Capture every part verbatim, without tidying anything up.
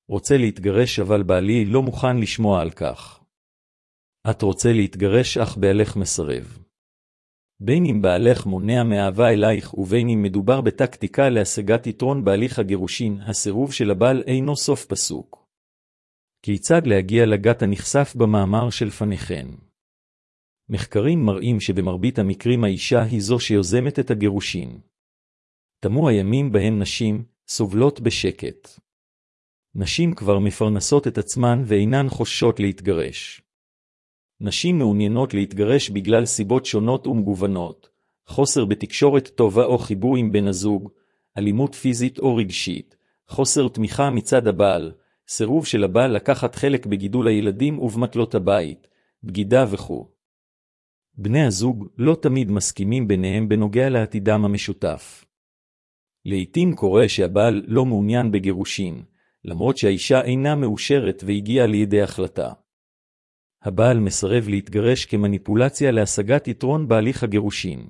רוצה להתגרש אבל בעלי לא מוכן לשמוע על כך. את רוצה להתגרש אך בעלך מסרב. בין אם בעלך מונע מאהבה אלייך ובין אם מדובר בטקטיקה להשגת יתרון בהליך הגירושין, הסירוב של הבעל אינו סוף פסוק. כיצד להגיע לגט הנחשף במאמר של פניכן? מחקרים מראים שבמרבית המקרים האישה היא זו שיוזמת את הגירושין. תמו הימים בהם נשים סובלות בשקט. נשים כבר מפרנסות את עצמן ואינן חוששות להתגרש. נשים מעוניינות להתגרש בגלל סיבות שונות ומגוונות, חוסר בתקשורת טובה או חיבור עם בן הזוג, אלימות פיזית או רגשית, חוסר תמיכה מצד הבעל, סירוב של הבעל לקחת חלק בגידול הילדים ובמטלות הבית, בגידה וכו'. בני הזוג לא תמיד מסכימים ביניהם בנוגע לעתידם המשותף. לעתים קורה שהבעל לא מעוניין בגירושין, למרות שהאישה אינה מאושרת והגיעה לידי החלטה. הבעל מסרב להתגרש כמניפולציה להשגת יתרון בהליך הגירושין.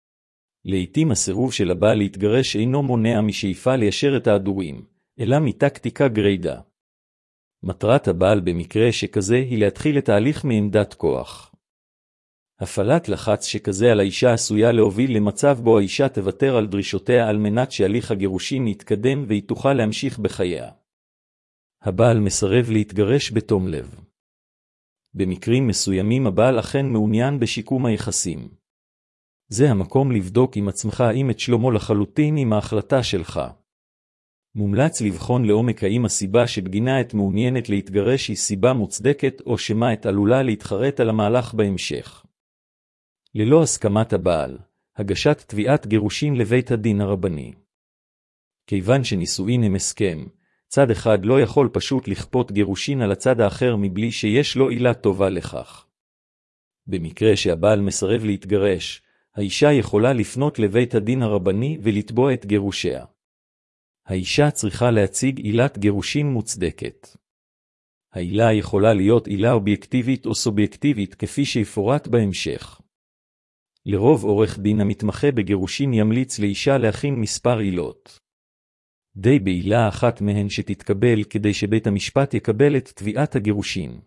לעתים הסירוב של הבעל להתגרש אינו מונע משאיפה ליישר את ההדורים, אלא מטקטיקה גרידא. מטרת הבעל במקרה שכזה היא להתחיל את ההליך מעמדת כוח. הפעלת לחץ שכזה על האישה עשויה להוביל למצב בו האישה תוותר על דרישותיה על מנת שהליך הגירושין יתקדם והיא תוכל להמשיך בחייה. הבעל מסרב להתגרש בתום לב. במקרים מסוימים הבעל אכן מעוניין בשיקום היחסים. זה המקום לבדוק עם עצמך אם את שלומו לחלוטין עם ההחלטה שלך. מומלץ לבחון לעומק האם הסיבה שבגינה את מעוניינת להתגרש היא סיבה מוצדקת או שמה את עלולה להתחרט על המהלך בהמשך. ללא הסכמת הבעל, הגשת תביעת גירושין לבית הדין הרבני. כיוון שנישואין הם הסכם, צד אחד לא יכול פשוט לכפות גירושין על הצד האחר מבלי שיש לו עילה טובה לכך. במקרה שהבעל מסרב להתגרש, האישה יכולה לפנות לבית הדין הרבני ולתבוע את גירושיה. האישה צריכה להציג עילת גירושין מוצדקת. העילה יכולה להיות עילה אובייקטיבית או סובייקטיבית כפי שיפורט בהמשך. לרוב עורך דין המתמחה בגירושין ימליץ לאישה להכין מספר עילות. די בעילה אחת מהן שתתקבל כדי שבית המשפט יקבל את תביעת הגירושין.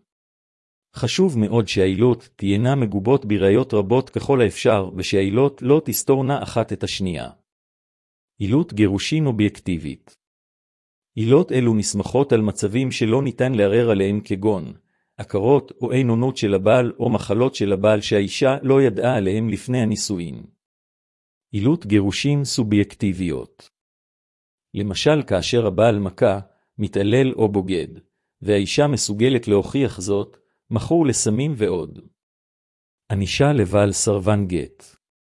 חשוב מאוד שהעילות תהיינה מגובות בראיות רבות ככל האפשר ושהעילות לא תסתורנה אחת את השנייה. עילות גירושין אובייקטיבית. עילות אלו נסמכות על מצבים שלא ניתן לערער עליהם כגון הכרות או אינונות של הבעל או מחלות של הבעל שהאישה לא ידעה עליהם לפני הנישואין. עילות גירושין סובייקטיביות. למשל כאשר הבעל מכה, מתעלל או בוגד, והאישה מסוגלת להוכיח זאת, מכור לסמים ועוד. ענישה לבעל סרבן גט.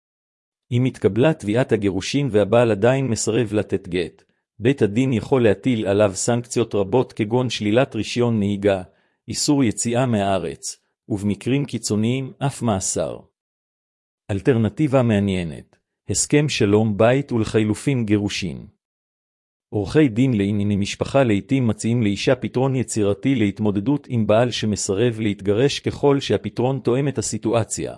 אם התקבלה תביעת הגירושין והבעל עדיין מסרב לתת גט, בית הדין יכול להטיל עליו סנקציות רבות כגון שלילת רישיון נהיגה, איסור יציאה מהארץ, ובמקרים קיצוניים אף מאסר. אלטרנטיבה מעניינת, הסכם שלום בית ולחילופין גירושין. עורכי דין לענייני משפחה לעתים מציעים לאישה פתרון יצירתי להתמודדות עם בעל שמסרב להתגרש ככל שהפתרון תואם את הסיטואציה.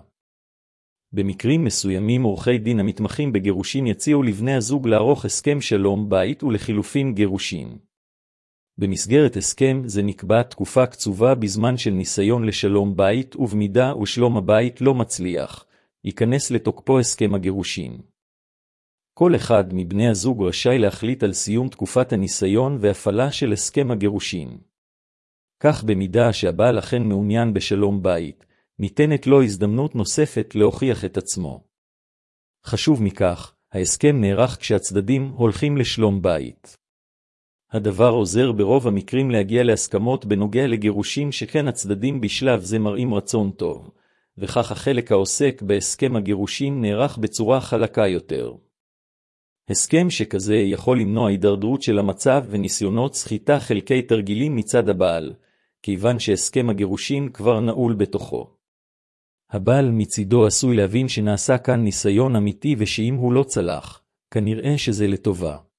במקרים מסוימים עורכי דין המתמחים בגירושין יציעו לבני הזוג לערוך הסכם שלום בית ולחילופין גירושין. במסגרת הסכם זה נקבע תקופה קצובה בזמן של ניסיון לשלום בית ובמידה ושלום הבית לא מצליח, ייכנס לתוקפו הסכם הגירושין. כל אחד מבני הזוג רשאי להחליט על סיום תקופת הניסיון והפעלה של הסכם הגירושין. כך במידה שהבעל אכן מעוניין בשלום בית, ניתנת לו הזדמנות נוספת להוכיח את עצמו. חשוב מכך, ההסכם נערך כשהצדדים הולכים לשלום בית. הדבר עוזר ברוב המקרים להגיע להסכמות בנוגע לגירושין שכן הצדדים בשלב זה מראים רצון טוב, וכך החלק העוסק בהסכם הגירושין נערך בצורה חלקה יותר. הסכם שכזה יכול למנוע הידרדרות של המצב וניסיונות סחיטה חלקי תרגילים מצד הבעל, כיוון שהסכם הגירושין כבר נעול בתוכו. הבעל מצידו עשוי להבין שנעשה כאן ניסיון אמיתי ושאם הוא לא צלח, כנראה שזה לטובה.